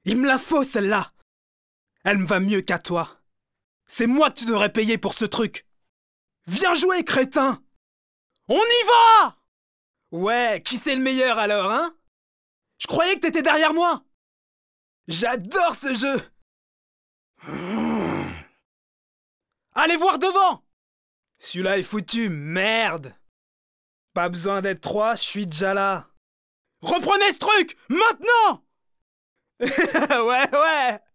Il me la faut, celle-là. Elle me va mieux qu'à toi. C'est moi que tu devrais payer pour ce truc. Viens jouer, crétin. On y va! Ouais, qui c'est le meilleur alors, hein? Je croyais que t'étais derrière moi. J'adore ce jeu. Allez voir devant. Celui-là est foutu, merde. Pas besoin d'être 3, je suis déjà là. Reprenez ce truc, maintenant. Ouais, ouais.